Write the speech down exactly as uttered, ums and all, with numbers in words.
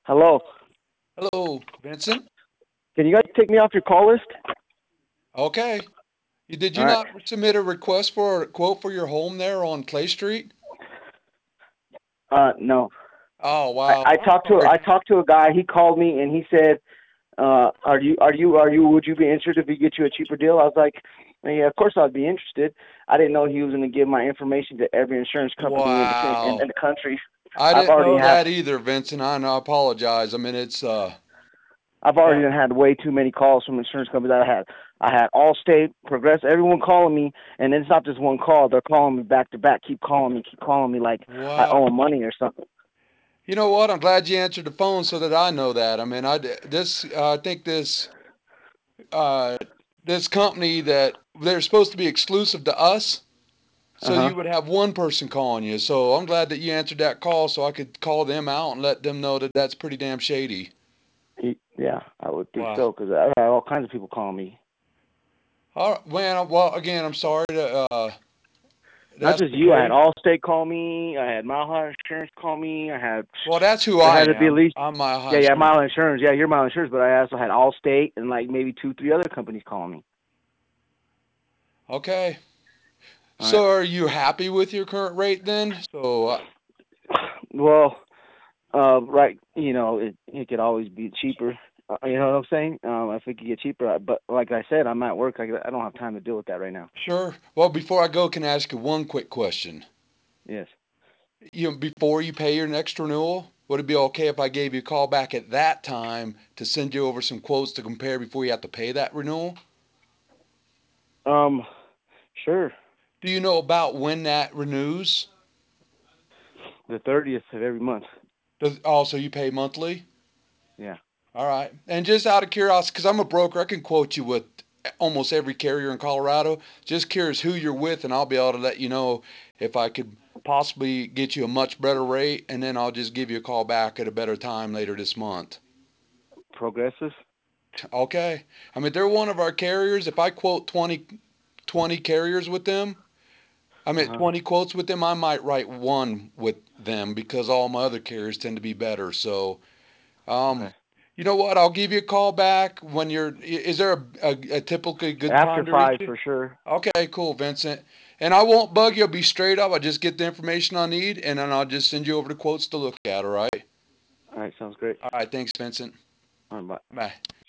Hello. Hello, Vincent. Can you guys take me off your call list? Okay. You, did All you right. not submit a request for a quote for your home there on Clay Street? Uh, no. Oh, I, wow. I I'm talked to sorry. I talked to a guy. He called me and he said, uh, "Are you are you are you would you be interested if we get you a cheaper deal?" I was like, "Yeah, of course I'd be interested." I didn't know he was going to give my information to every insurance company in the ca- in, Wow. in the country. I I've didn't already know had that either, Vincent. I, I apologize. I mean, it's, uh, I've yeah. already had way too many calls from insurance companies. I had I had Allstate, Progressive, everyone calling me, and it's not just one call. They're calling me back to back. Keep calling me, keep calling me like I Wow. owe them money or something. You know what? I'm glad you answered the phone so that I know that. I mean, I, this, uh, I think this, uh, this company that they're supposed to be exclusive to us. Uh So huh. you would have one person calling you. So I'm glad that you answered that call so I could call them out and let them know that that's pretty damn shady. Yeah, I would think Wow. so because I had all kinds of people calling me. All right, man. Well, again, I'm sorry to, uh, Not that's just the you. I had case. Allstate call me. I had Mile High Insurance call me. I had Well, that's who there I had to be at am. least I'm my high yeah yeah insurance. Mile High Insurance. Yeah, you're Mile High Insurance, but I also had Allstate and like maybe two three other companies calling me. Okay. All right. So are you happy with your current rate then? So, uh, Well, uh, right. You know, it it could always be cheaper. Uh, you know what I'm saying? Um, if it could get cheaper, I- but like I said, I'm at work. I I don't have time to deal with that right now. sure. Well, before I go, can I ask you one quick question? Yes. You know, before you pay your next renewal, would it be okay if I gave you a call back at that time to send you over some quotes to compare before you have to pay that renewal? Um. Sure. Do you know about when that renews? The thirtieth of every month. Does also you pay monthly? Yeah. All right. And just out of curiosity, because I'm a broker, I can quote you with almost every carrier in Colorado. Just curious who you're with, and I'll be able to let you know if I could possibly get you a much better rate, and then I'll just give you a call back at a better time later this month. Progressive. Okay. I mean, they're one of our carriers. If I quote twenty, twenty carriers with them, I Uh mean, huh. twenty quotes with them, I might write one with them because all my other carriers tend to be better. So, um, Okay. you know what? I'll give you a call back when you're. Is there a, a, a typically good After time to reach five you? for sure. Okay, cool, Vincent. And I won't bug you. I'll be straight up. I just get the information I need, and then I'll just send you over the quotes to look at. All right. All right. Sounds great. All right. Thanks, Vincent. All right. Bye. Bye.